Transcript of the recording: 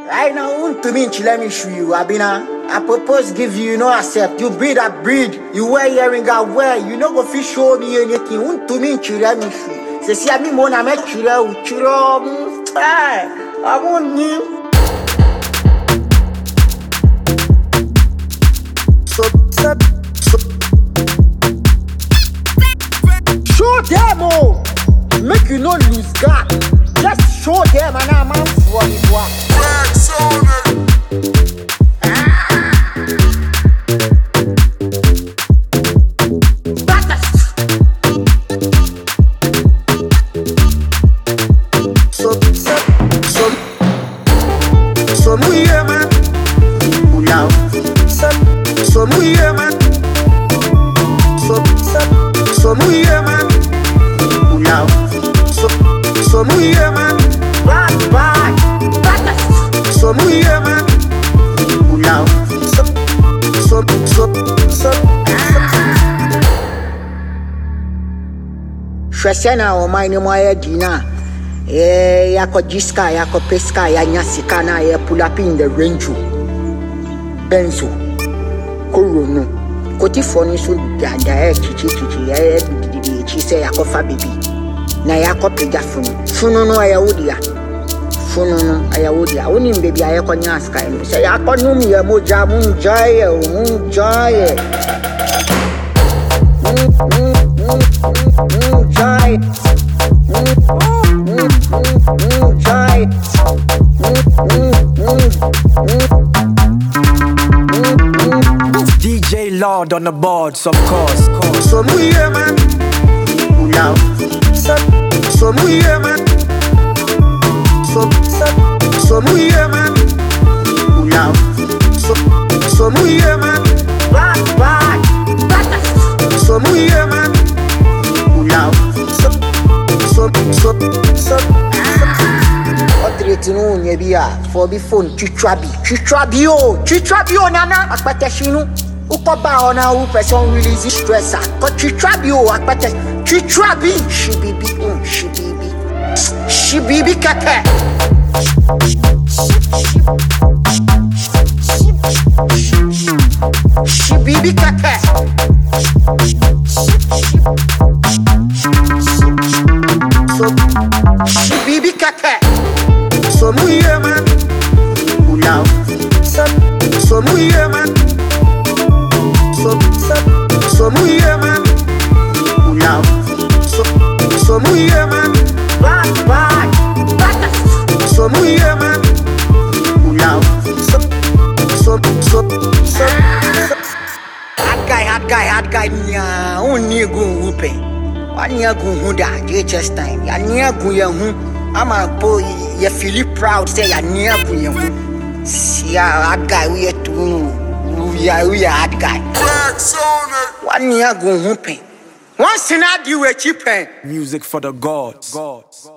Right now, to me, let me show you. I propose give you, no accept. You breed, I breed. You wear earring, I wear. You know, go fish show me anything. To me, let me show you. Say, see, I mean, I make chiro. I won't you. So, show them all. Make you not lose God. Just show them and I'm out for it. Wax on it. So muye man, ulaw. So muye man, so muye man, ulaw. So muye man, bye. So muye man, ulaw. Shwesena o maini mwa dina. Yako jiska, yako peska, ya nyasika na ya pull up in the range. Benzo, Korono, Koti Foni so da chichi say yako fa baby. Na yako pega funu no ayawudia. Funu no ayawudia. Oni baby ayako nyaska. Say yako numi ya moja munjaye. DJ Lord on the boards, of course. So muye man, ulaw. So muye man, so muye man, ulaw. So muye man, bye. So muye man, ulaw. So. Otretinu nyebia for be phone chitrabi o nana akpete shinu ukoba ona u person release stress ko chitrabi o akpete chitrabi shibibi keke shibibi keke so shibibi keke. So muye man, ulaw. So muye man, so muye man, ulaw. So muye man, bye. So muye man, ulaw. So. Hard guy, nya. Uni gun wupe. Wanya gun huda, JHS time. Ya nya gun ya hu. Ama boy, you feel proud, say you're near you. See, hard guy, we are hard guy. Wax on it. 1 year go hooping. Once in a do a cheap Music for the gods.